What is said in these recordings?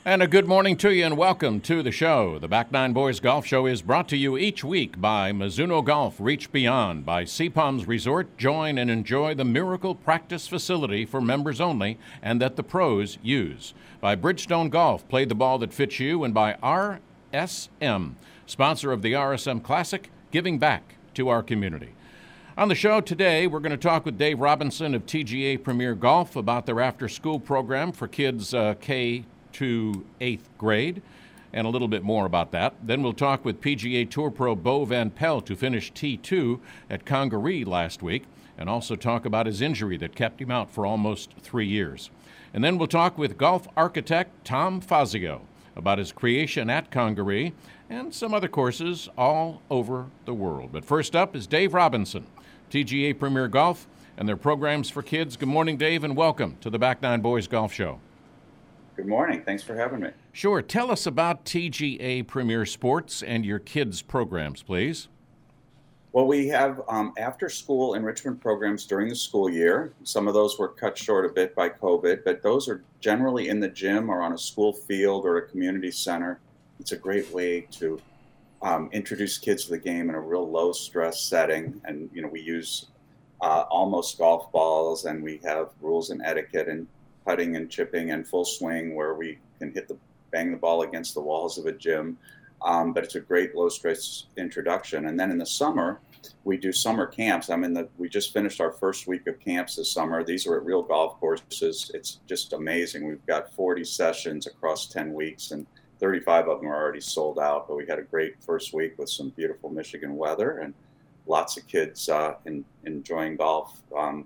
And a good morning to you and welcome to the show. The Back Nine Boys Golf Show is brought to you each week by Mizuno Golf Reach Beyond, by Sea Palms Resort. Join and enjoy the Miracle Practice Facility for members only and that the pros use. By Bridgestone Golf, play the ball that fits you, and by RSM, sponsor of the RSM Classic, giving back to our community. On the show today, we're going to talk with Dave Robinson of TGA Premier Golf about their after-school program for kids K to 8th grade, and a little bit more about that. Then we'll talk with PGA Tour Pro Bo Van Pelt, who finished T2 at Congaree last week, and also talk about his injury that kept him out for almost 3 years. And then we'll talk with golf architect Tom Fazio about his creation at Congaree and some other courses all over the world. But first up is Dave Robinson, TGA Premier Golf, and their programs for kids. Good morning, Dave, and welcome to the Back Nine Boys Golf Show. Good morning. Thanks for having me. Sure. Tell us about TGA Premier Sports and your kids' programs, please. Well, we have after-school enrichment programs during the school year. Some of those were cut short a bit by COVID, but those are generally in the gym or on a school field or a community center. It's a great way to introduce kids to the game in a real low-stress setting. And, we use almost golf balls, and we have rules and etiquette and putting and chipping and full swing where we can bang the ball against the walls of a gym. But it's a great low stress introduction. And then in the summer, we do summer camps. We just finished our first week of camps this summer. These are at real golf courses. It's just amazing. We've got 40 sessions across 10 weeks and 35 of them are already sold out. But we had a great first week with some beautiful Michigan weather and lots of kids enjoying golf now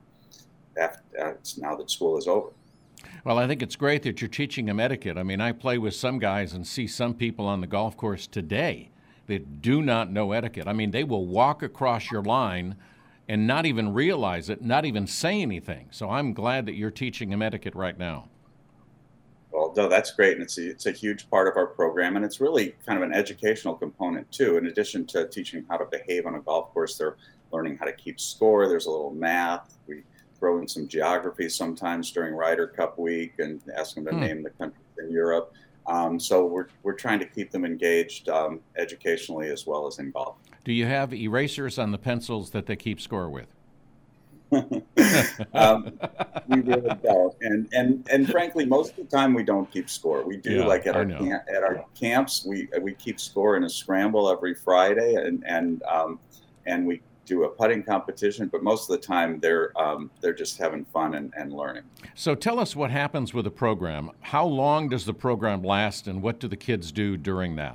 that school is over. Well, I think it's great that you're teaching them etiquette. I play with some guys and see some people on the golf course today that do not know etiquette. They will walk across your line and not even realize it, not even say anything. So I'm glad that you're teaching them etiquette right now. Well, no, that's great. And it's a huge part of our program. And it's really kind of an educational component, too. In addition to teaching how to behave on a golf course, they're learning how to keep score. There's a little math. We throw in some geography sometimes during Ryder Cup week and ask them to name the countries in Europe. So we're trying to keep them engaged educationally as well as in golf. Do you have erasers on the pencils that they keep score with? We really don't. And frankly, most of the time we don't keep score. We do at our camps, we keep score in a scramble every Friday and we do a putting competition, but most of the time they're just having fun and learning. So tell us what happens with the program. How long does the program last, and what do the kids do during that?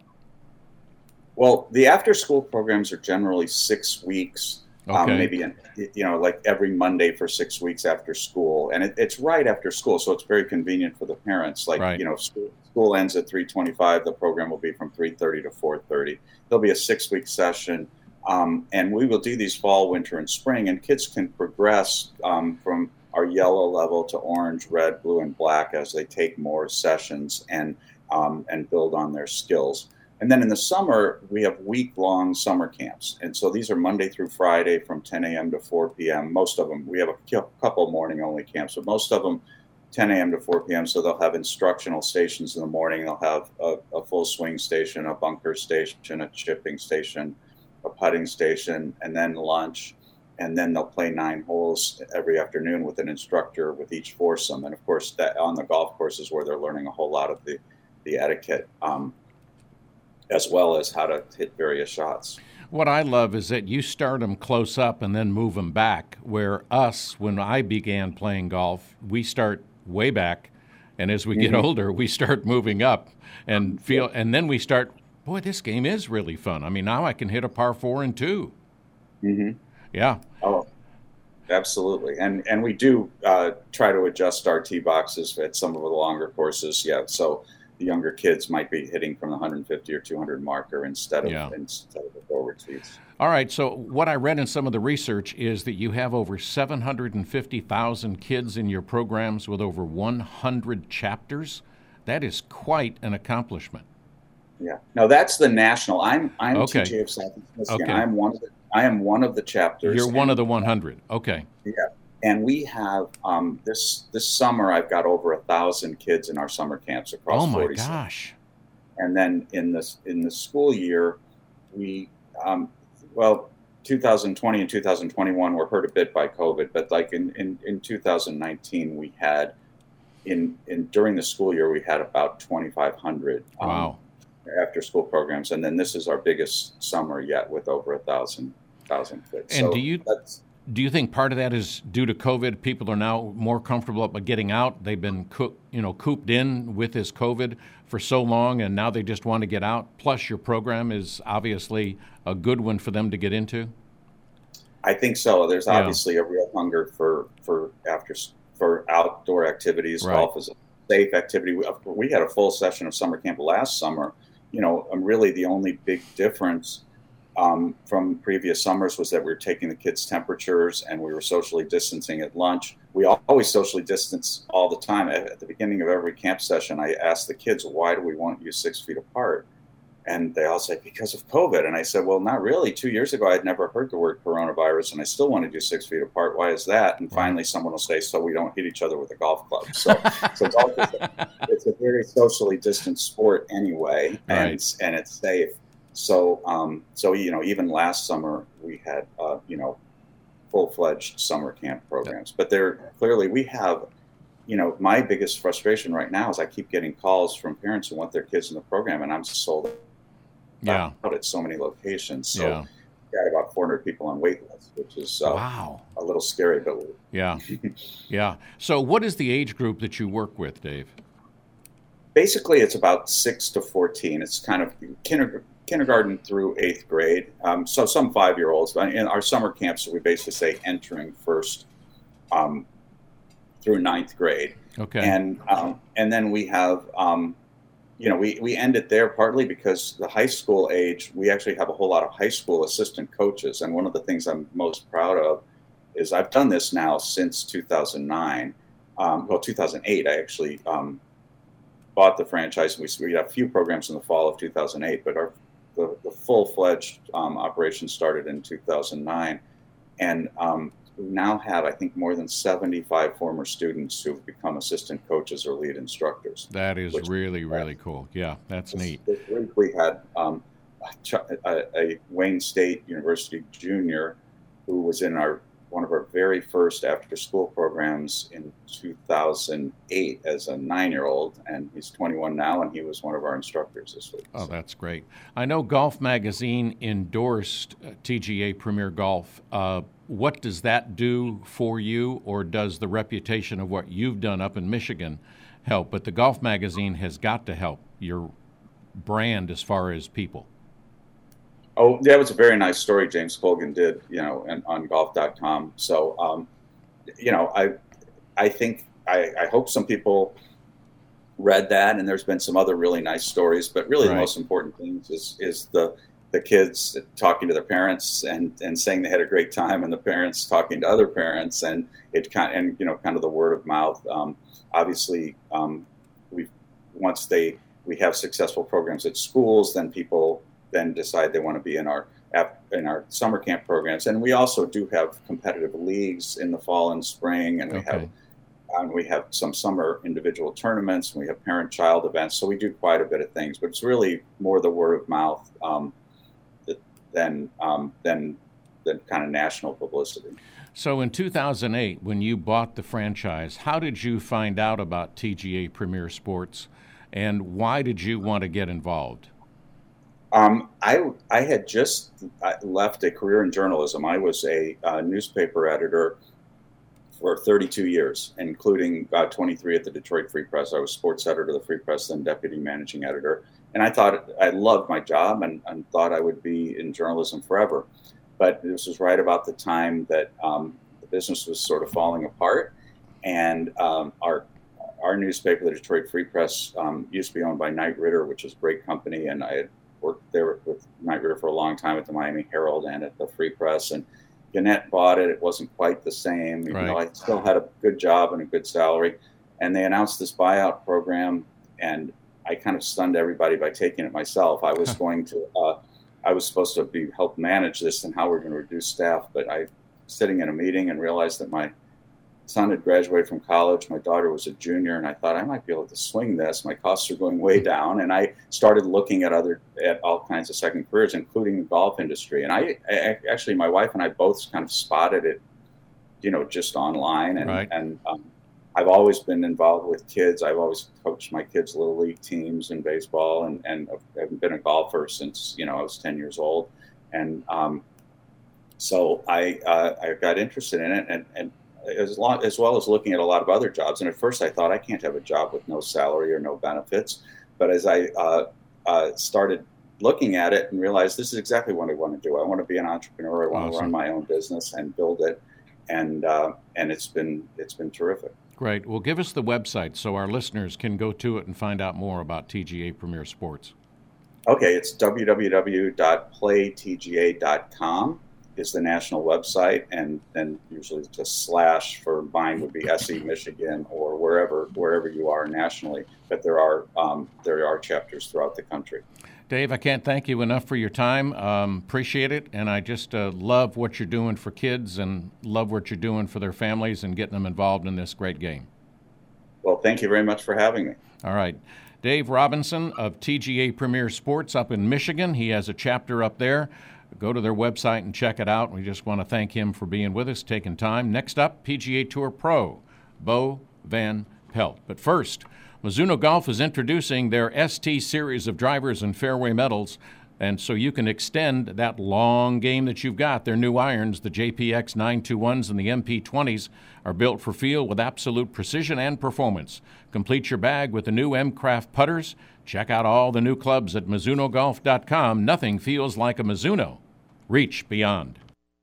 Well, the after-school programs are generally 6 weeks, maybe like every Monday for 6 weeks after school, and it's right after school, so it's very convenient for the parents. School ends at 3:25. The program will be from 3:30 to 4:30. There'll be a 6-week session. And we will do these fall, winter, and spring, and kids can progress from our yellow level to orange, red, blue, and black as they take more sessions and build on their skills. And then in the summer, we have week-long summer camps. And so these are Monday through Friday from 10 a.m. to 4 p.m. Most of them, we have a couple morning-only camps, but most of them 10 a.m. to 4 p.m. So they'll have instructional stations in the morning. They'll have a full swing station, a bunker station, a chipping station, a putting station, and then lunch, and then they'll play 9 holes every afternoon with an instructor with each foursome. And of course, that on the golf courses where they're learning a whole lot of the etiquette, as well as how to hit various shots. What I love is that you start them close up and then move them back, where when I began playing golf, we start way back, and as we get older, we start moving up and and then we start, boy, this game is really fun. Now I can hit a par 4 and 2. Mm-hmm. Yeah. Oh, absolutely. And we do try to adjust our tee boxes at some of the longer courses. Yeah. So the younger kids might be hitting from the 150 or 200 marker instead of the forward tees. All right. So what I read in some of the research is that you have over 750,000 kids in your programs with over 100 chapters. That is quite an accomplishment. Yeah. No, that's the national. I'm okay. TGA of Southeast Michigan. Okay. I am one of the chapters. You're one of the 100. Okay. Yeah. And we have this summer, I've got over 1,000 kids in our summer camps across. Oh my 40 gosh! And then in the school year, we 2020 and 2021 were hurt a bit by COVID, but like in 2019, we had during the school year we had about 2,500 wow. after school programs, and then this is our biggest summer yet with over 1,000 kids. And So do you think part of that is due to COVID? People are now more comfortable about getting out. They've been cooped in with this COVID for so long, and now they just want to get out. Plus, your program is obviously a good one for them to get into. I think so. There's obviously a real hunger for outdoor activities. Right. Golf is a safe activity. We had a full session of summer camp last summer. Really the only big difference from previous summers was that we were taking the kids' temperatures and we were socially distancing at lunch. We always socially distance all the time. At the beginning of every camp session, I asked the kids, why do we want you 6 feet apart? And they all said, because of COVID. And I said, well, not really. 2 years ago, I'd never heard the word coronavirus, and I still want to do 6 feet apart. Why is that? And finally, someone will say, so we don't hit each other with a golf club. So golf it's a very socially distant sport anyway, and it's safe. So even last summer, we had, full-fledged summer camp programs. But we have, my biggest frustration right now is I keep getting calls from parents who want their kids in the program, and I'm sold out at so many locations. So we've got about 400 people on wait list, which is a little scary. But yeah. So what is the age group that you work with, Dave? Basically, it's about 6 to 14. It's kind of kindergarten through 8th grade. So some 5-year-olds. In our summer camps, we basically say entering first through 9th grade. Okay. And then we have, we end it there partly because the high school age, we actually have a whole lot of high school assistant coaches. And one of the things I'm most proud of is I've done this now since 2009. 2008, I actually bought the franchise. We had a few programs in the fall of 2008, but the full-fledged operation started in 2009. And we now have, I think, more than 75 former students who've become assistant coaches or lead instructors. That is really cool. Yeah, that's neat. This week we had a Wayne State University junior who was in one of our very first after-school programs in 2008 as a 9-year-old, and he's 21 now, and he was one of our instructors this week. Oh, that's great. I know Golf Magazine endorsed TGA Premier Golf. What does that do for you, or does the reputation of what you've done up in Michigan help? But the Golf Magazine has got to help your brand as far as people. Oh, that was a very nice story James Colgan did, on golf.com. So, I think, I hope some people read that, and there's been some other really nice stories, but really the most important thing is the kids talking to their parents and saying they had a great time, and the parents talking to other parents, and kind of the word of mouth. Obviously, once we have successful programs at schools, then people then decide they want to be in our summer camp programs. And we also do have competitive leagues in the fall and spring, and we have some summer individual tournaments, and we have parent-child events. So we do quite a bit of things, but it's really more the word of mouth than kind of national publicity. So in 2008, when you bought the franchise, how did you find out about TGA Premier Sports, and why did you want to get involved? I had just left a career in journalism. I was a newspaper editor for 32 years, including 23 at the Detroit Free Press. I was sports editor of the Free Press, then deputy managing editor. And I thought I loved my job and thought I would be in journalism forever. But this was right about the time that the business was sort of falling apart. And our newspaper, the Detroit Free Press, used to be owned by Knight Ridder, which is a great company. And I had worked there with Knight Ridder for a long time at the Miami Herald and at the Free Press. And Gannett bought it. It wasn't quite the same. Even though I still had a good job and a good salary. And they announced this buyout program, and I kind of stunned everybody by taking it myself. I was I was supposed to help manage this and how we're going to reduce staff, but I was sitting in a meeting and realized that my son had graduated from college. My daughter was a junior, and I thought I might be able to swing this. My costs are going way down, and I started looking at all kinds of second careers, including the golf industry. And I actually, my wife and I both kind of spotted it, just online. And right. and I've always been involved with kids. I've always coached my kids' little league teams in baseball, and I've been a golfer since I was 10 years old. And so I got interested in it, and as well as looking at a lot of other jobs. And at first I thought, I can't have a job with no salary or no benefits. But as I started looking at it and realized this is exactly what I want to do. I want to be an entrepreneur. I want to run my own business and build it. And it's been terrific. Great. Well, give us the website so our listeners can go to it and find out more about TGA Premier Sports. Okay, it's www.playtga.com. is the national website, and then usually just / for mine would be SE Michigan or wherever you are nationally. But there are chapters throughout the country. Dave, I can't thank you enough for your time. Appreciate it, and I just love what you're doing for kids and love what you're doing for their families and getting them involved in this great game. Well, thank you very much for having me. All right. Dave Robinson of TGA Premier Sports up in Michigan. He has a chapter up there. Go to their website and check it out. We just want to thank him for being with us, taking time. Next up, PGA Tour Pro, Bo Van Pelt. But first, Mizuno Golf is introducing their ST series of drivers and fairway metals. And so you can extend that long game that you've got. Their new irons, the JPX 921s and the MP20s, are built for feel with absolute precision and performance. Complete your bag with the new M-Craft putters. Check out all the new clubs at MizunoGolf.com. Nothing feels like a Mizuno. Reach beyond.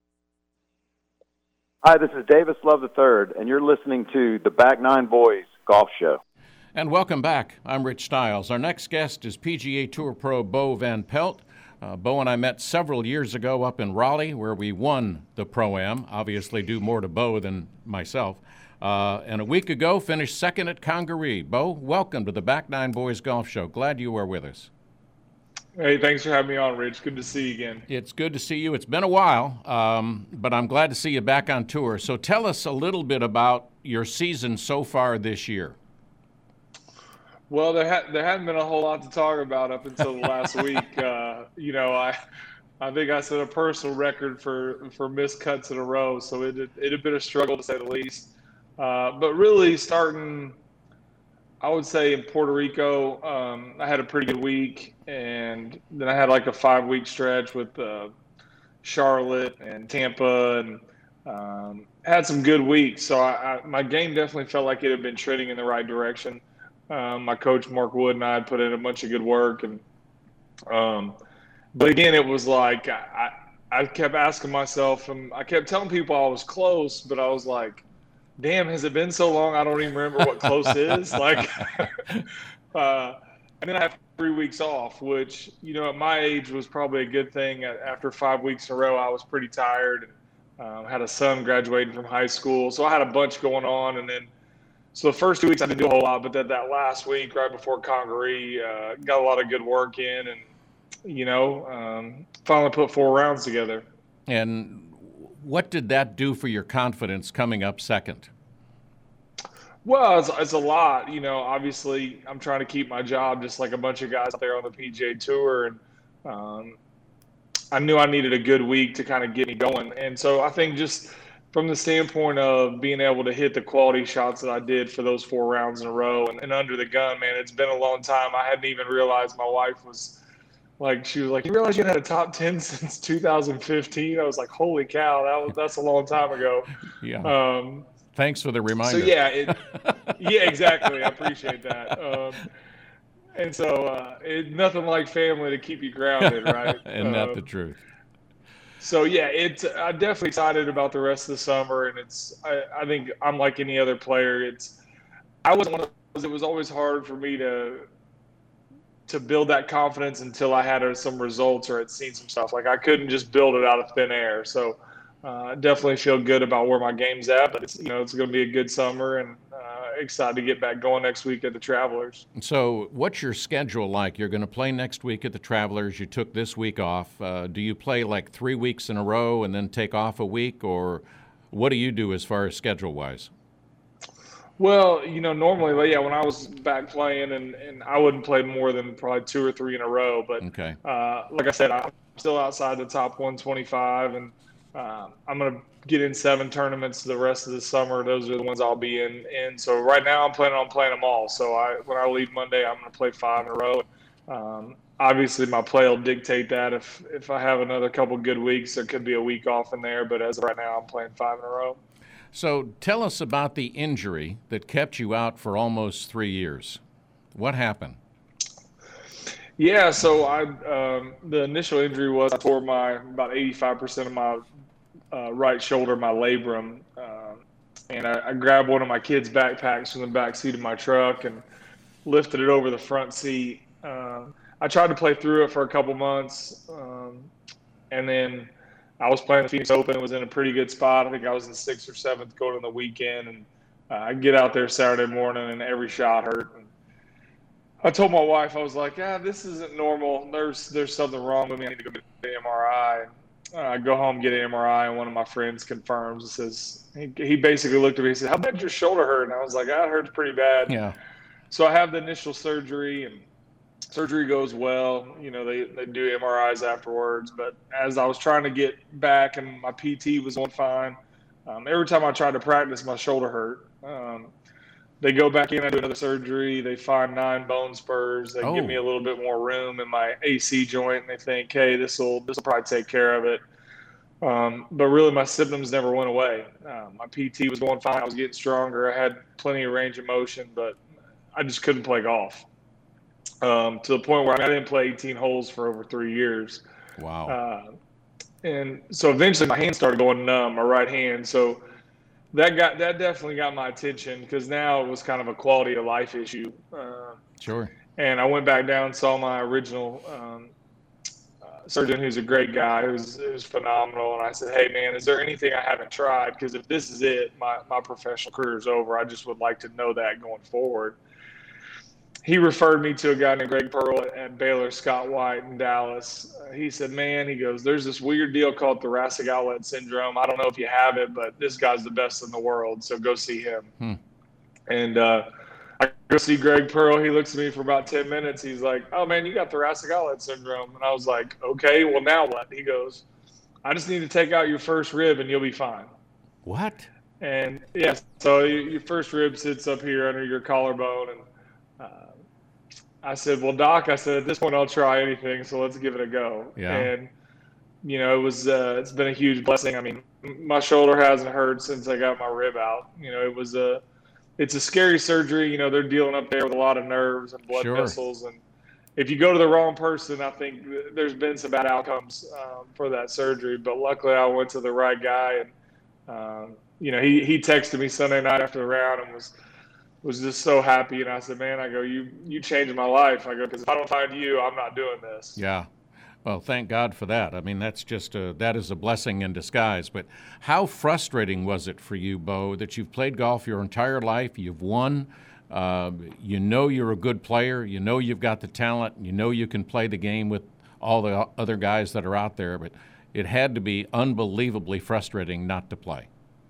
Hi, this is Davis Love III, and you're listening to the Back Nine Boys Golf Show. And welcome back. I'm Rich Stiles. Our next guest is PGA Tour Pro Bo Van Pelt. Bo and I met several years ago up in Raleigh, where we won the Pro-Am. Obviously due more to Bo than myself. And a week ago, finished second at Congaree. Bo, welcome to the Back Nine Boys Golf Show. Glad you are with us. Hey, thanks for having me on, Rich. Good to see you again. It's good to see you. It's been a while, but I'm glad to see you back on tour. So tell us a little bit about your season so far this year. Well, there hadn't been a whole lot to talk about up until the last week. I think I set a personal record for missed cuts in a row, so it had been a struggle to say the least. But really starting, I would say in Puerto Rico, I had a pretty good week, and then I had like a 5-week stretch with Charlotte and Tampa, and had some good weeks. So my game definitely felt like it had been trending in the right direction. My coach Mark Wood and I had put in a bunch of good work, and but again, it was like I kept asking myself, and I kept telling people I was close, but I was like, damn, has it been so long? I don't even remember what close is. Like, and then I have 3 weeks off, which, at my age was probably a good thing. After 5 weeks in a row, I was pretty tired. Had a son graduating from high school. So I had a bunch going on. And then, so the first 2 weeks I didn't do a whole lot, but that last week, right before Congaree, got a lot of good work in and, finally put 4 rounds together. And what did that do for your confidence coming up second? Well, it's a lot. Obviously, I'm trying to keep my job just like a bunch of guys out there on the PGA Tour. And I knew I needed a good week to kind of get me going. And so I think just from the standpoint of being able to hit the quality shots that I did for those 4 rounds in a row and under the gun, man, it's been a long time. I hadn't even realized my wife was like, she was like, you realize you had a top 10 since 2015? I was like, holy cow, that's a long time ago. Yeah. Thanks for the reminder. So yeah, exactly. I appreciate that. And so nothing like family to keep you grounded, right? Isn't that the truth? So yeah, I'm definitely excited about the rest of the summer, and I think I'm like any other player. I wasn't one of those. It was always hard for me to build that confidence until I had some results or had seen some stuff. Like I couldn't just build it out of thin air. So definitely feel good about where my game's at. But it's going to be a good summer, and excited to get back going next week at the Travelers. So what's your schedule like? You're going to play next week at the Travelers. You took this week off. Do you play like 3 weeks in a row and then take off a week, or what do you do as far as schedule-wise? Well, normally, when I was back playing, and I wouldn't play more than probably 2 or 3 in a row. But Okay. like I said, I'm still outside the top 125, and I'm going to get in 7 tournaments the rest of the summer. Those are the ones I'll be in. So right now, I'm planning on playing them all. So when I leave Monday, I'm going to play 5 in a row. Obviously, my play will dictate that. If I have another couple good weeks, there could be a week off in there. But as of right now, I'm playing 5 in a row. So tell us about the injury that kept you out for almost 3 years. What happened? Yeah, so the initial injury was I tore about 85% of my right shoulder, my labrum, and I grabbed one of my kids' backpacks from the back seat of my truck and lifted it over the front seat. I tried to play through it for a couple months, and then I was playing the Phoenix Open. It was in a pretty good spot. I think I was in 6th or 7th going in the weekend, and I get out there Saturday morning, and every shot hurt. And I told my wife, I was like, this isn't normal. There's something wrong with me. I need to go get the MRI. I go home, get an MRI, and one of my friends confirms and says, he basically looked at me and said, how bad did your shoulder hurt? And I was like, it hurts pretty bad. Yeah. So I have the initial surgery, and surgery goes well. They do MRIs afterwards. But as I was trying to get back and my PT was going fine, every time I tried to practice, my shoulder hurt. They go back in, I do another surgery. They find 9 bone spurs. They give me a little bit more room in my AC joint, and they think, hey, this will probably take care of it. But really, my symptoms never went away. My PT was going fine. I was getting stronger. I had plenty of range of motion, but I just couldn't play golf. To the point where I didn't play 18 holes for over 3 years. Wow. And so eventually my hand started going numb, my right hand. So that definitely got my attention, because now it was kind of a quality of life issue. Sure. And I went back down and saw my original surgeon, who's a great guy, who's phenomenal. And I said, hey, man, is there anything I haven't tried? Because if this is it, my professional career is over. I just would like to know that going forward. He referred me to a guy named Greg Pearl at Baylor Scott White in Dallas. He said, man, he goes, there's this weird deal called thoracic outlet syndrome. I don't know if you have it, but this guy's the best in the world, so go see him. And I go see Greg Pearl. He looks at me for about 10 minutes. He's like, oh, man, you got thoracic outlet syndrome. And I was like, okay, well, now what? He goes, I just need to take out your first rib and you'll be fine. What? And, yeah, so your first rib sits up here under your collarbone, and I said, well, Doc, at this point I'll try anything, so let's give it a go. Yeah. And, it was it's been a huge blessing. I mean, my shoulder hasn't hurt since I got my rib out. It's a scary surgery. They're dealing up there with a lot of nerves and blood vessels. And if you go to the wrong person, I think there's been some bad outcomes for that surgery. But luckily I went to the right guy. And, he texted me Sunday night after the round and was just so happy. And I said, man, I go, you changed my life. I go, because if I don't find you, I'm not doing this. Yeah. Well, thank God for that. I mean, that's just that is a blessing in disguise. But how frustrating was it for you, Bo, that you've played golf your entire life, you've won, you're a good player, you've got the talent, you can play the game with all the other guys that are out there, but it had to be unbelievably frustrating not to play.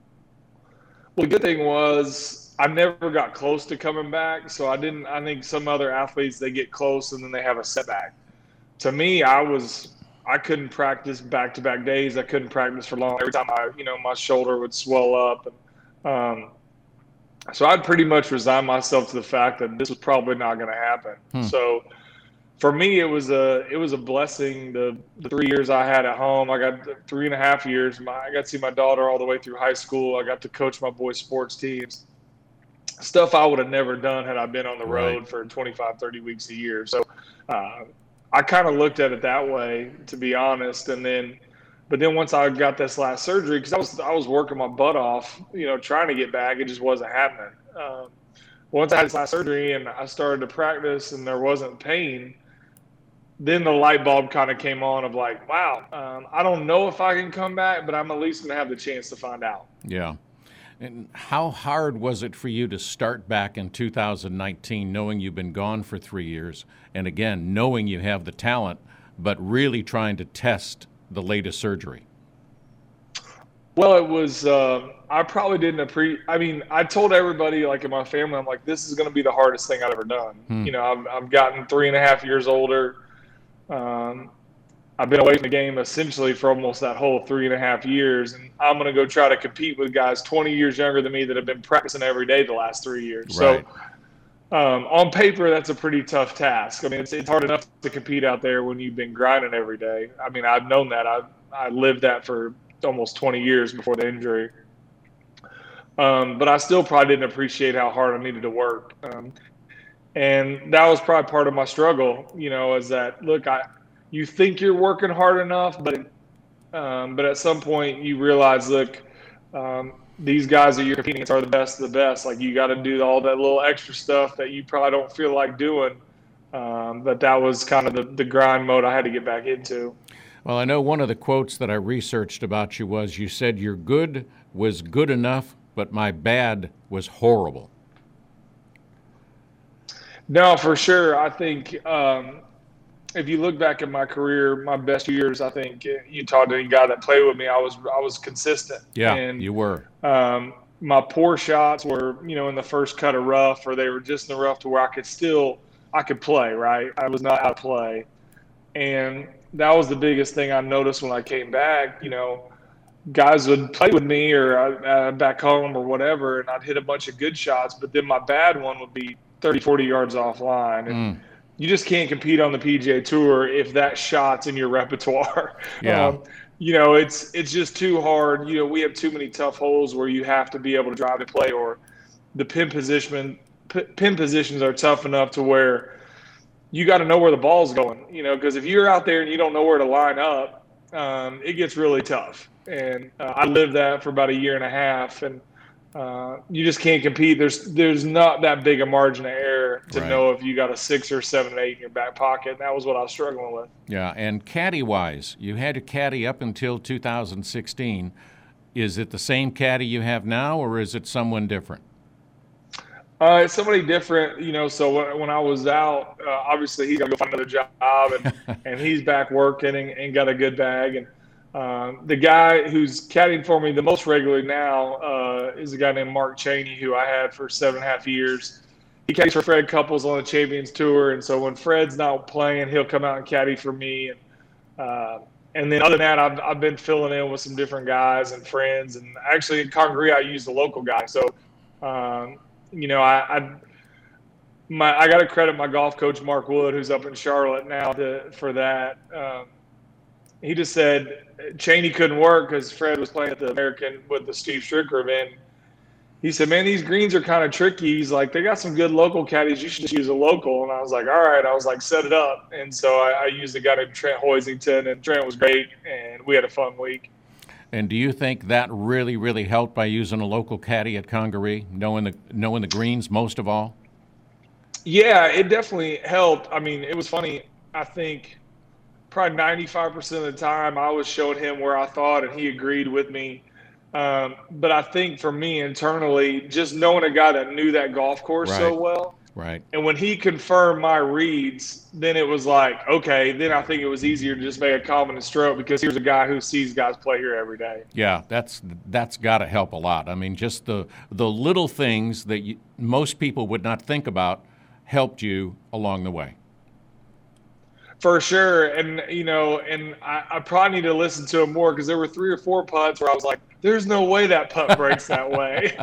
Well, the good thing was I never got close to coming back, so I think some other athletes, they get close and then they have a setback. To me, I couldn't practice back-to-back days. I couldn't practice for long. Every time my shoulder would swell up. And, so I'd pretty much resigned myself to the fact that this was probably not going to happen. So for me, it was a blessing. The 3 years I had at home, I got 3.5 years. I got to see my daughter all the way through high school. I got to coach my boys' sports teams. Stuff I would have never done had I been on the road for 25, 30 weeks a year. So I kind of looked at it that way, to be honest. But then once I got this last surgery, because I was working my butt off, trying to get back, it just wasn't happening. Once I had this last surgery and I started to practice and there wasn't pain, then the light bulb kind of came on of like, wow, I don't know if I can come back, but I'm at least going to have the chance to find out. Yeah. And how hard was it for you to start back in 2019, knowing you've been gone for 3 years, and again, knowing you have the talent, but really trying to test the latest surgery? Well, it was. I probably didn't appreciate. I mean, I told everybody, like in my family, I'm like, this is going to be the hardest thing I've ever done. You know, I've gotten 3.5 years older. I've been away from the game essentially for almost that whole 3.5 years, and I'm going to go try to compete with guys 20 years younger than me that have been practicing every day the last 3 years. Right. So, on paper, that's a pretty tough task. I mean, it's hard enough to compete out there when you've been grinding every day. I mean, I've known that. I lived that for almost 20 years before the injury. But I still probably didn't appreciate how hard I needed to work. And that was probably part of my struggle, you know, is that, look, you think you're working hard enough, but at some point you realize, look, these guys that you're competing against are the best of the best. Like, you got to do all that little extra stuff that you probably don't feel like doing. But that was kind of the grind mode I had to get back into. Well, I know one of the quotes that I researched about you was, you said your good was good enough, but my bad was horrible. No, for sure. I think if you look back at my career, my best years, I think you talked to any guy that played with me, I was consistent. Yeah, and you were. My poor shots were, you know, in the first cut of rough, or they were just in the rough to where I could play, right? I was not out of play. And that was the biggest thing I noticed when I came back. You know, guys would play with me or back home or whatever, and I'd hit a bunch of good shots, but then my bad one would be 30, 40 yards offline. And you just can't compete on the PGA Tour if that shot's in your repertoire. Yeah. You know, it's just too hard. You know, we have too many tough holes where you have to be able to drive to play, or the pin positions are tough enough to where you got to know where the ball's going, you know, because if you're out there and you don't know where to line up, it gets really tough. And I lived that for about 1.5 years, and you just can't compete. There's not that big a margin of error to know if you got a 6 or 7 or 8 in your back pocket. And that was what I was struggling with. Yeah, and caddy-wise, you had a caddy up until 2016. Is it the same caddy you have now, or is it someone different? It's somebody different, you know. So when I was out, obviously he's got to go find another job, and he's back working and got a good bag. And the guy who's caddying for me the most regularly now is a guy named Mark Cheney, who I had for 7.5 years. He caddies for Fred Couples on the Champions Tour, and so when Fred's not playing, he'll come out and caddy for me. And then other than that, I've been filling in with some different guys and friends. And actually in Congaree, I use the local guy. So, you know, I got to credit my golf coach, Mark Wood, who's up in Charlotte now for that. He just said Cheney couldn't work because Fred was playing at the American with the Steve Stricker event. He said, man, these greens are kind of tricky. He's like, they got some good local caddies. You should just use a local. And I was like, all right. I was like, set it up. And so I used a guy named Trent Hoisington, and Trent was great, and we had a fun week. And do you think that really, really helped by using a local caddy at Congaree, knowing the greens most of all? Yeah, it definitely helped. I mean, it was funny. I think probably 95% of the time I was showing him where I thought, and he agreed with me. But I think for me internally, just knowing a guy that knew that golf course so well, and when he confirmed my reads, then it was like, okay, then I think it was easier to just make a confident stroke because here's a guy who sees guys play here every day. Yeah, that's got to help a lot. I mean, just the little things that most people would not think about helped you along the way. For sure. And, you know, and I probably need to listen to him more because there were 3 or 4 putts where I was like, there's no way that putt breaks that way.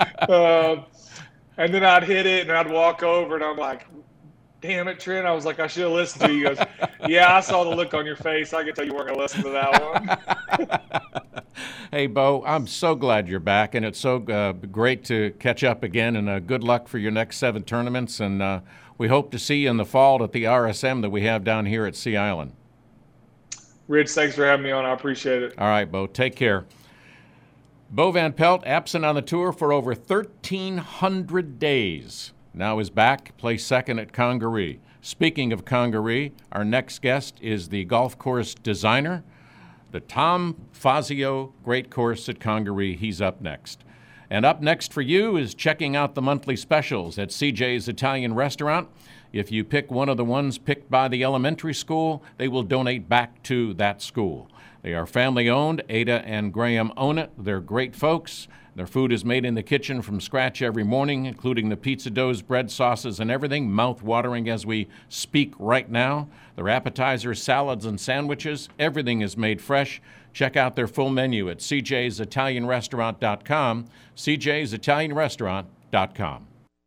And then I'd hit it and I'd walk over and I'm like, damn it, Trent. I was like, I should have listened to you. He goes, yeah, I saw the look on your face. I could tell you weren't going to listen to that one. Hey, Bo, I'm so glad you're back, and it's so great to catch up again, and good luck for your next 7 tournaments. And we hope to see you in the fall at the RSM that we have down here at Sea Island. Rich, thanks for having me on. I appreciate it. All right, Bo, take care. Bo Van Pelt, absent on the tour for over 1,300 days. Now is back, placed second at Congaree. Speaking of Congaree, our next guest is the golf course designer, the Tom Fazio Great Course at Congaree. He's up next. And up next for you is checking out the monthly specials at CJ's Italian Restaurant. If you pick one of the ones picked by the elementary school, they will donate back to that school. They are family-owned. Ada and Graham own it. They're great folks. Their food is made in the kitchen from scratch every morning, including the pizza doughs, bread, sauces, and everything, mouth-watering as we speak right now. Their appetizers, salads, and sandwiches, everything is made fresh. Check out their full menu at cjsitalianrestaurant.com, cjsitalianrestaurant.com.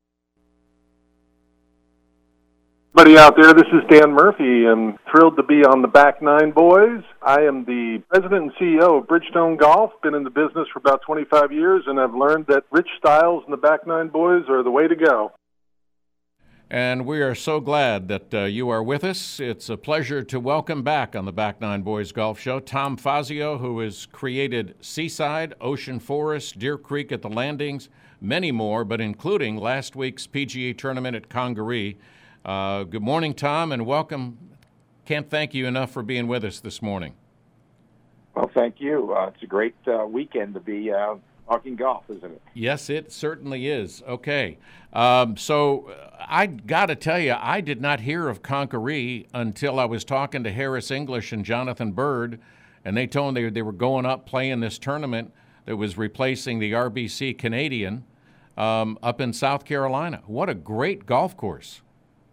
Everybody out there, this is Dan Murphy, and thrilled to be on the Back Nine Boys. I am the president and CEO of Bridgestone Golf, been in the business for about 25 years, and I've learned that Rich Stiles and the Back Nine Boys are the way to go. And we are so glad that you are with us. It's a pleasure to welcome back on the Back Nine Boys Golf Show Tom Fazio, who has created Seaside, Ocean Forest, Deer Creek at the Landings, many more, but including last week's PGA tournament at Congaree. Good morning, Tom, and welcome. Can't thank you enough for being with us this morning. Well, thank you. It's a great weekend to be talking golf, isn't it? Yes, it certainly is. Okay. So I got to tell you, I did not hear of Congaree until I was talking to Harris English and Jonathan Bird, and they told me they were going up playing this tournament that was replacing the RBC Canadian up in South Carolina. What a great golf course.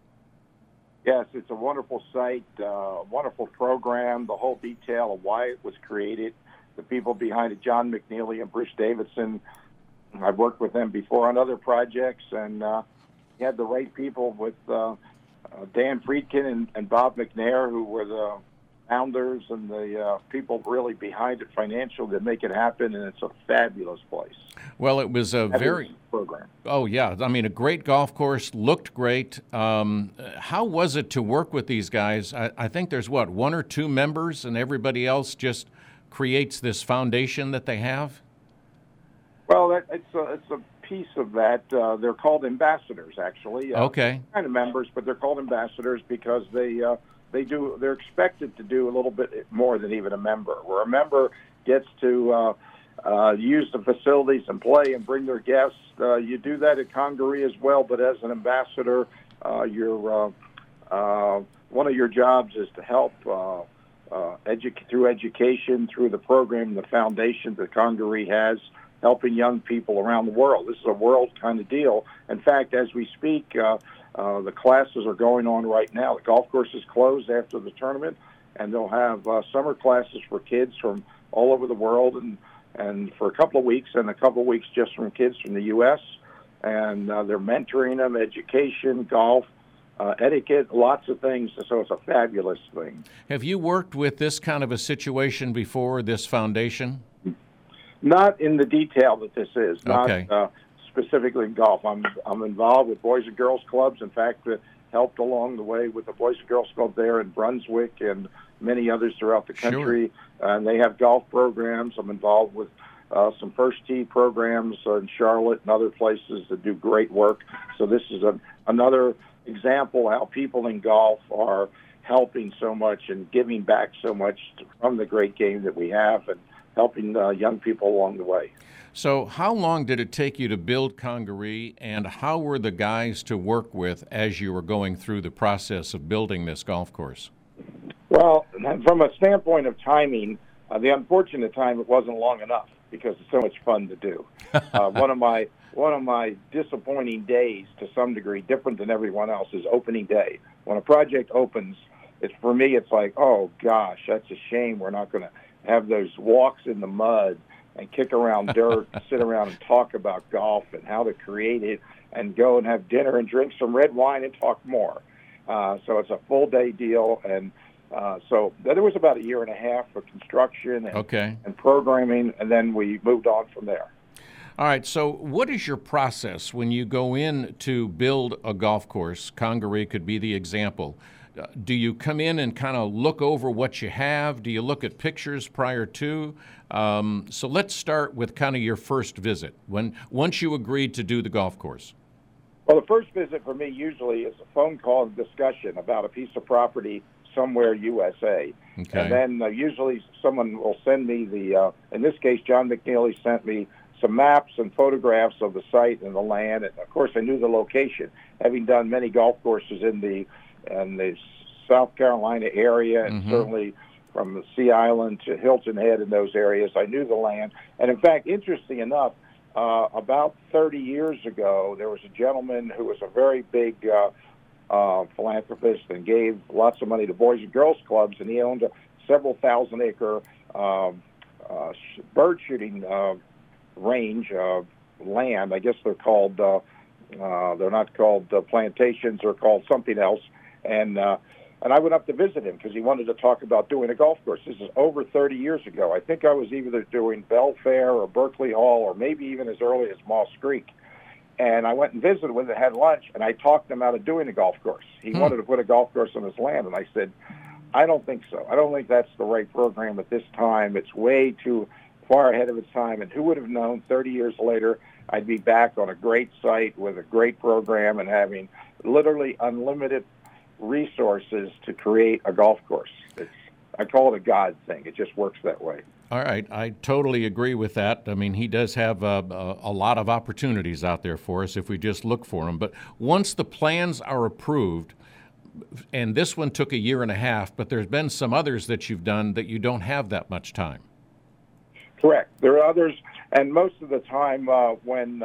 Yes, it's a wonderful site, wonderful program, the whole detail of why it was created, the people behind it, John McNeely and Bruce Davidson. I've worked with them before on other projects, and he had the right people with Dan Friedkin and Bob McNair, who were the founders and the people really behind it financially to make it happen, and it's a fabulous place. Well, it was a very program. Oh yeah, I mean a great golf course, looked great. How was it to work with these guys? I think there's one or two members, and everybody else just creates this foundation that they have. Well, it's a piece of that. They're called ambassadors, actually. Okay. Kind of members, but they're called ambassadors because they're expected to do a little bit more than even a member. Where a member gets to use the facilities and play and bring their guests. You do that at Congaree as well, but as an ambassador, one of your jobs is to help through education, through the program, the foundation that Congaree has, helping young people around the world. This is a world kind of deal. In fact, as we speak, the classes are going on right now. The golf course is closed after the tournament, and they'll have summer classes for kids from all over the world, and for a couple of weeks, and a couple of weeks just from kids from the U.S., and they're mentoring them, education, golf, etiquette, lots of things, so it's a fabulous thing. Have you worked with this kind of a situation before, this foundation? Not in the detail that this is, okay. Not specifically in golf. I'm involved with Boys and Girls Clubs. In fact, helped along the way with the Boys and Girls Club there in Brunswick and many others throughout the country. Sure. And they have golf programs. I'm involved with some first tee programs in Charlotte and other places that do great work. So this is another example how people in golf are helping so much and giving back so much from the great game that we have and helping young people along the way. So how long did it take you to build Congaree, and how were the guys to work with as you were going through the process of building this golf course? Well, from a standpoint of timing, the unfortunate time, it wasn't long enough because it's so much fun to do. One of my disappointing days, to some degree, different than everyone else, is opening day. When a project opens, for me, it's like, oh gosh, that's a shame. We're not going to have those walks in the mud and kick around dirt, sit around and talk about golf and how to create it, and go and have dinner and drink some red wine and talk more. So it's a full day deal, and so there was about a year and a half for construction and programming, and then we moved on from there. All right, so what is your process when you go in to build a golf course? Congaree could be the example. Do you come in and kind of look over what you have? Do you look at pictures prior to? So let's start with kind of your first visit, once you agreed to do the golf course. Well, the first visit for me usually is a phone call and discussion about a piece of property somewhere USA. Okay. And then usually someone will send me in this case, John McNeely sent me some maps and photographs of the site and the land, and of course I knew the location, having done many golf courses in the South Carolina area, and certainly from the Sea Island to Hilton Head and those areas. I knew the land. And in fact, interesting enough, about 30 years ago, there was a gentleman who was a very big philanthropist and gave lots of money to Boys and Girls Clubs, and he owned a several thousand-acre bird shooting range of land. I guess they're called, they're not called plantations, they're called something else. And I went up to visit him because he wanted to talk about doing a golf course. This is over 30 years ago. I think I was either doing Belfair or Berkeley Hall or maybe even as early as Moss Creek. And I went and visited with him, had lunch, and I talked him out of doing a golf course. He wanted to put a golf course on his land, and I said, I don't think so. I don't think that's the right program at this time. It's way too far ahead of its time. And who would have known 30 years later I'd be back on a great site with a great program and having literally unlimited resources to create a golf course. I call it a God thing. It just works that way. All right. I totally agree with that. I mean, he does have a lot of opportunities out there for us if we just look for them. But once the plans are approved, and this one took 1.5 years, but there's been some others that you've done that you don't have that much time. Correct. There are others, and most of the time when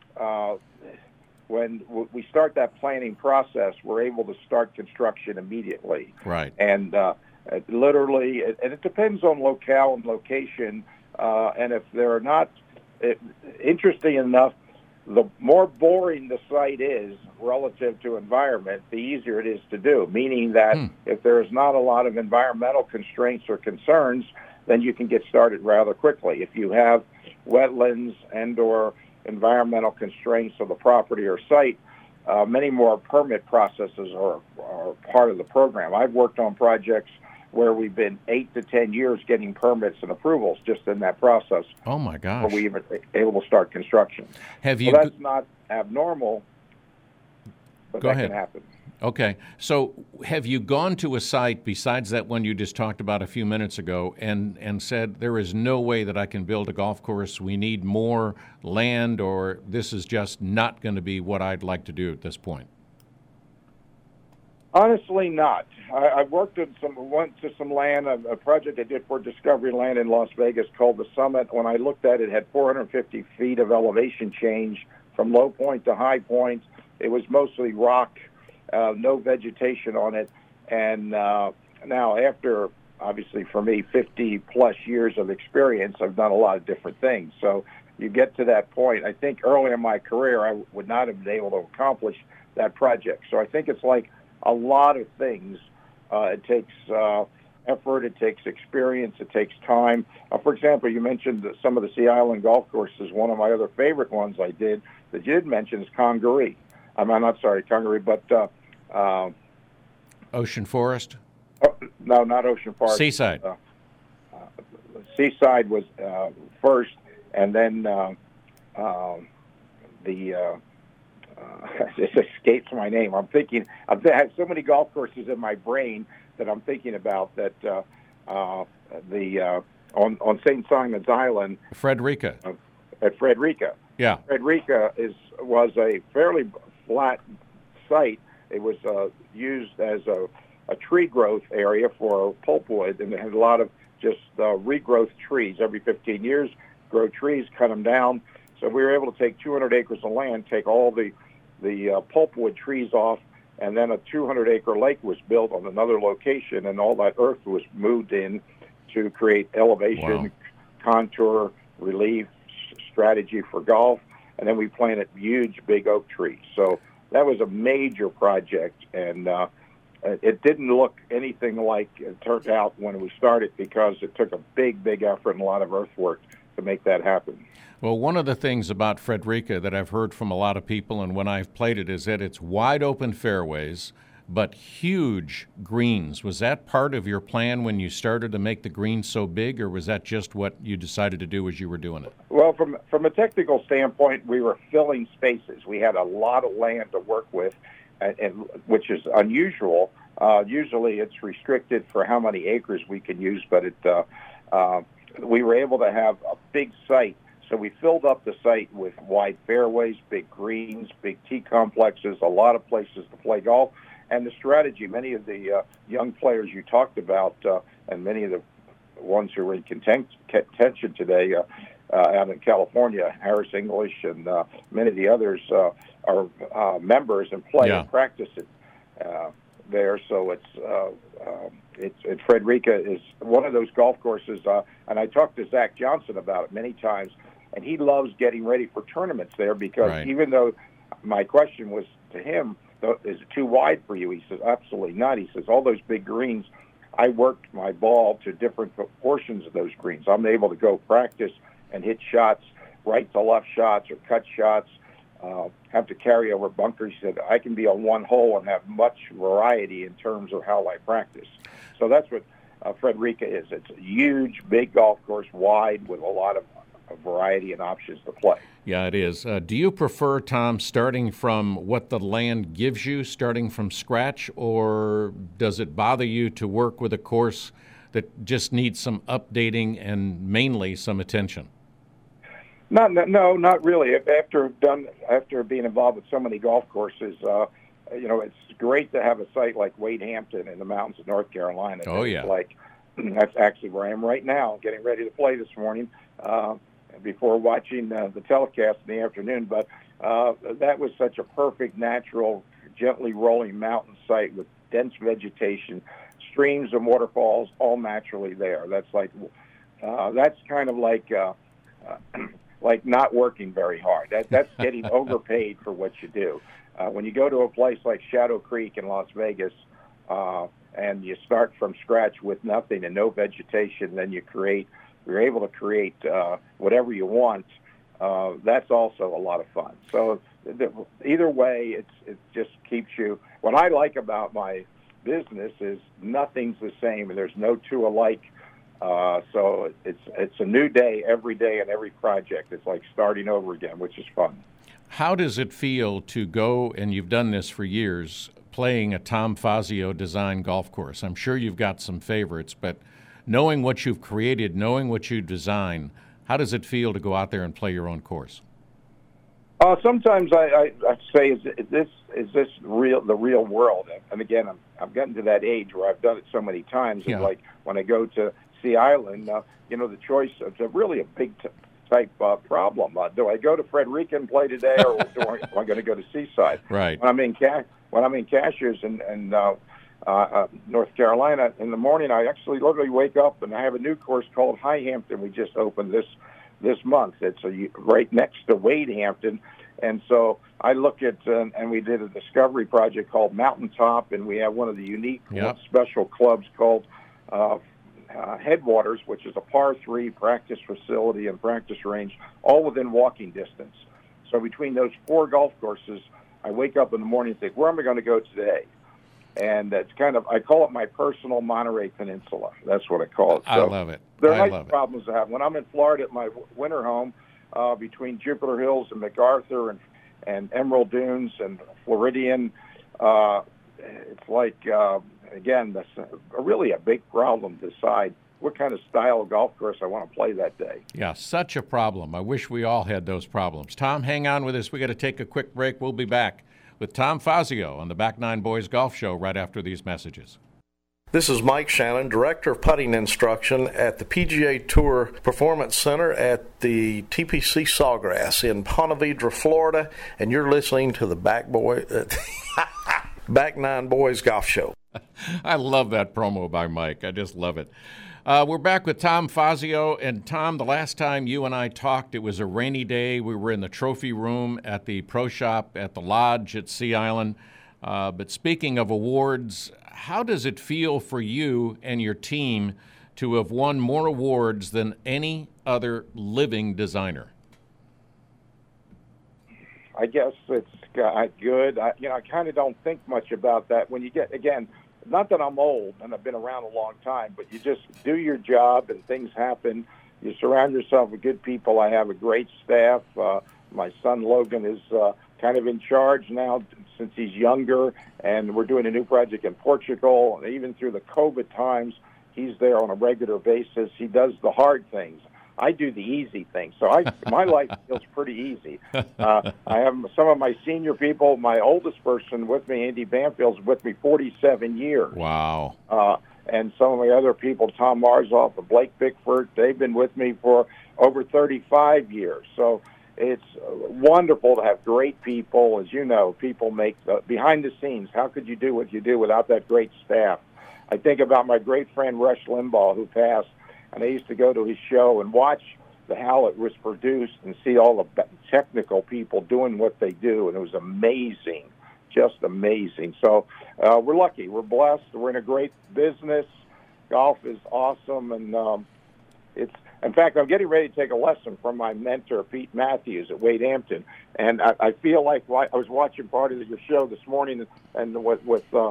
we start that planning process, we're able to start construction immediately. Right. And literally, and it depends on locale and location, and if they're not, interesting enough, the more boring the site is relative to environment, the easier it is to do, meaning that if there's not a lot of environmental constraints or concerns, then you can get started rather quickly. If you have wetlands and or environmental constraints of the property or site, many more permit processes are part of the program. I've worked on projects where we've been 8 to 10 years getting permits and approvals just in that process. Oh my gosh! Before we even able to start construction. Have you? So that's not abnormal, but that can happen. Okay. So have you gone to a site besides that one you just talked about a few minutes ago and said, there is no way that I can build a golf course, we need more land, or this is just not going to be what I'd like to do at this point? Honestly, not. I worked on went to some land, a project I did for Discovery Land in Las Vegas called The Summit. When I looked at it, it had 450 feet of elevation change from low point to high point. It was mostly rock. No vegetation on it. And now after, obviously for me, 50-plus years of experience, I've done a lot of different things. So you get to that point. I think early in my career, I would not have been able to accomplish that project. So I think it's like a lot of things. It takes effort, it takes experience, it takes time. For example, you mentioned some of the Sea Island golf courses. One of my other favorite ones I did that you did mention is Congaree. I'm not sorry, Congaree, but Ocean Forest? No, not Ocean Forest. Seaside. Seaside was first, and then it escapes my name. I'm thinking, I have so many golf courses in my brain that I'm thinking about that on St. Simon's Island. Frederica. At Frederica. Yeah. Frederica was a fairly flat site. It was used as a tree growth area for pulpwood, and it had a lot of just regrowth trees. Every 15 years, grow trees, cut them down. So we were able to take 200 acres of land, take all the pulpwood trees off, and then a 200-acre lake was built on another location, and all that earth was moved in to create elevation, contour, relief, strategy for golf, and then we planted huge, big oak trees. So that was a major project, and it didn't look anything like it turned out when we started because it took a big, big effort and a lot of earthwork to make that happen. Well, one of the things about Frederica that I've heard from a lot of people and when I've played it is that it's wide open fairways, but huge greens. Was that part of your plan when you started to make the greens so big, or was that just what you decided to do as you were doing it? Well, from a technical standpoint, we were filling spaces. We had a lot of land to work with, and which is unusual. Usually it's restricted for how many acres we can use, but we were able to have a big site So we filled up the site with wide fairways, big greens, big tee complexes, a lot of places to play golf. And the strategy, many of the young players you talked about, and many of the ones who are in contention today out in California, Harris English and many of the others are members and play and practice it there. So it's Frederica is one of those golf courses, and I talked to Zach Johnson about it many times, and he loves getting ready for tournaments there because even though my question was to him, is it too wide for you? He says, absolutely not. He says, all those big greens, I worked my ball to different portions of those greens. I'm able to go practice and hit shots, right to left shots or cut shots, have to carry over bunkers. He said, I can be on one hole and have much variety in terms of how I practice. So that's what Frederica is. It's a huge, big golf course, wide, with a lot of variety and options to play. Yeah, it is. Do you prefer, Tom, starting from what the land gives you, starting from scratch, or does it bother you to work with a course that just needs some updating and mainly some attention? No, not really. After being involved with so many golf courses, it's great to have a site like Wade Hampton in the mountains of North Carolina. Oh, yeah. That's actually where I am right now, getting ready to play this morning. Before watching the telecast in the afternoon, but that was such a perfect, natural, gently rolling mountain site with dense vegetation, streams and waterfalls, all naturally there. That's kind of like not working very hard. That's getting overpaid for what you do. When you go to a place like Shadow Creek in Las Vegas, and you start from scratch with nothing and no vegetation, then you're able to create whatever you want. That's also a lot of fun. So either way, it just keeps you. What I like about my business is nothing's the same, and there's no two alike. So it's a new day every day and every project. It's like starting over again, which is fun. How does it feel to go, and you've done this for years, playing a Tom Fazio design golf course? I'm sure you've got some favorites, but knowing what you've created, knowing what you design, how does it feel to go out there and play your own course? Sometimes I say, is this the real world? And again, I've gotten to that age where I've done it so many times. Yeah. Like when I go to Sea Island, the choice is really a big type problem. Do I go to Frederica and play today, or am I going to go to Seaside? Right. When I'm in Cashiers and North Carolina, in the morning, I actually literally wake up and I have a new course called High Hampton. We just opened this month. It's right next to Wade Hampton. And so I look at, and we did a discovery project called Mountaintop, and we have one of the unique special clubs called Headwaters, which is a par 3 practice facility and practice range, all within walking distance. So between those 4 golf courses, I wake up in the morning and think, where am I going to go today? And it's I call it my personal Monterey Peninsula. That's what I call it. So I love it. There are nice problems to have. When I'm in Florida at my winter home, between Jupiter Hills and MacArthur and Emerald Dunes and Floridian, it's again, that's really a big problem to decide what kind of style of golf course I want to play that day. Yeah, such a problem. I wish we all had those problems. Tom, hang on with us. We got to take a quick break. We'll be back with Tom Fazio on the Back Nine Boys Golf Show right after these messages. This is Mike Shannon, Director of Putting Instruction at the PGA Tour Performance Center at the TPC Sawgrass in Ponte Vedra, Florida, and you're listening to the Back Nine Boys Golf Show. I love that promo by Mike. I just love it. We're back with Tom Fazio. And Tom, the last time you and I talked, it was a rainy day. We were in the trophy room at the Pro Shop at the Lodge at Sea Island. But speaking of awards, how does it feel for you and your team to have won more awards than any other living designer? I guess it's good. I kind of don't think much about that. When you get, again, not that I'm old and I've been around a long time, but you just do your job and things happen. You surround yourself with good people. I have a great staff. My son Logan is kind of in charge now since he's younger, and we're doing a new project in Portugal. And even through the COVID times, he's there on a regular basis. He does the hard things. I do the easy thing. So my life feels pretty easy. I have some of my senior people. My oldest person with me, Andy Banfield's with me 47 years. Wow. And some of my other people, Tom Marzoff and Blake Bickford, they've been with me for over 35 years. So it's wonderful to have great people. As you know, people make behind the scenes. How could you do what you do without that great staff? I think about my great friend Rush Limbaugh, who passed, and I used to go to his show and watch how it was produced and see all the technical people doing what they do, and it was amazing, just amazing. So we're lucky. We're blessed. We're in a great business. Golf is awesome, and it's. In fact, I'm getting ready to take a lesson from my mentor, Pete Matthews at Wade Hampton, and I feel like I was watching part of your show this morning, and with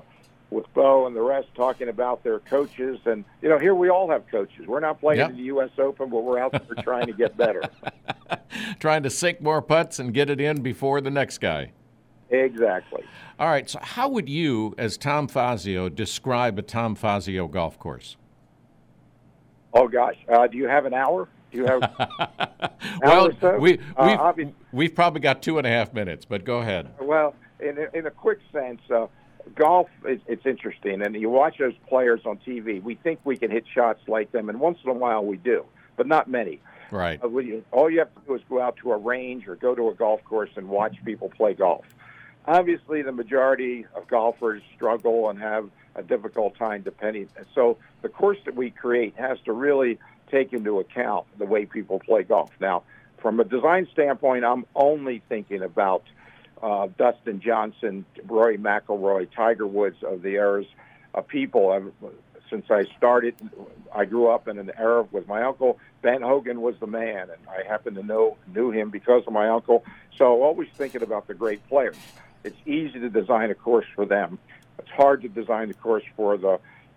Bo and the rest talking about their coaches, and here we all have coaches. We're not playing in the U.S. Open, but we're out there trying to get better, trying to sink more putts and get it in before the next guy. Exactly. All right. So, how would you, as Tom Fazio, describe a Tom Fazio golf course? Oh, gosh. Do you have an hour? Do you have well, or so? We've probably got 2.5 minutes, but go ahead. Well, in a quick sense, golf, it's interesting. And you watch those players on TV, we think we can hit shots like them, and once in a while we do, but not many. Right. All you have to do is go out to a range or go to a golf course and watch people play golf. Obviously, the majority of golfers struggle and have a difficult time depending. So the course that we create has to really take into account the way people play golf. Now, from a design standpoint, I'm only thinking about Dustin Johnson, Rory McIlroy, Tiger Woods of the eras of people. Since I started, I grew up in an era with my uncle. Ben Hogan was the man, and I happen to knew him because of my uncle. So always thinking about the great players. It's easy to design a course for them. It's hard to design the course for a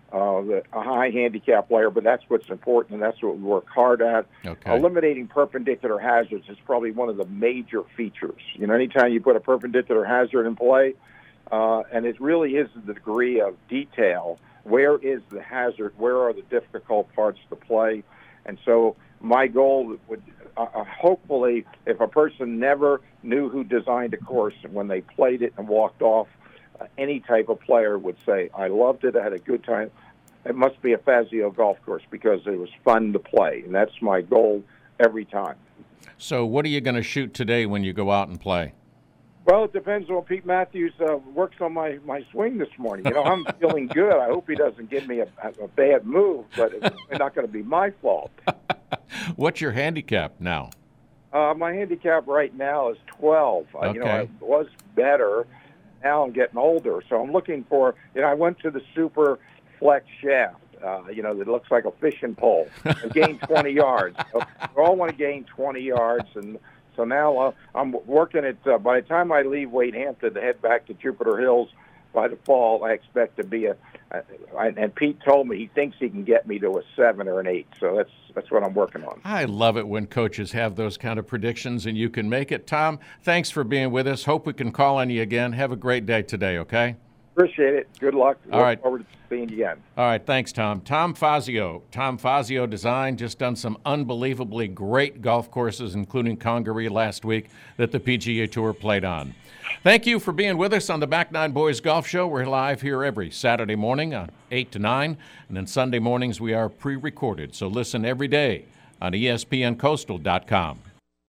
high handicap player, but that's what's important, and that's what we work hard at. Okay. Eliminating perpendicular hazards is probably one of the major features. Anytime you put a perpendicular hazard in play, and it really is the degree of detail. Where is the hazard? Where are the difficult parts to play? And so my goal would hopefully, if a person never knew who designed a course and when they played it and walked off, any type of player would say, I loved it, I had a good time. It must be a Fazio golf course because it was fun to play, and that's my goal every time. So what are you going to shoot today when you go out and play? Well, it depends on Pete Matthews works on my swing this morning. I'm feeling good. I hope he doesn't give me a bad move, but it's not going to be my fault. What's your handicap now? My handicap right now is 12. Okay. I was better. Now I'm getting older, so I'm looking for. I went to the Super Flex shaft. That looks like a fishing pole. I gained 20 yards. So we all want to gain 20 yards, and so now I'm working at. By the time I leave Wade Hampton to head back to Jupiter Hills by the fall, I expect to be and Pete told me he thinks he can get me to a 7 or an 8. So that's what I'm working on. I love it when coaches have those kind of predictions and you can make it. Tom, thanks for being with us. Hope we can call on you again. Have a great day today, okay? Appreciate it. Good luck. All right. Look forward to seeing you again. All right. Thanks, Tom. Tom Fazio. Tom Fazio Design just done some unbelievably great golf courses, including Congaree last week, that the PGA Tour played on. Thank you for being with us on the Back Nine Boys Golf Show. We're live here every Saturday morning, 8 to 9, and then Sunday mornings we are pre-recorded. So listen every day on ESPNCoastal.com.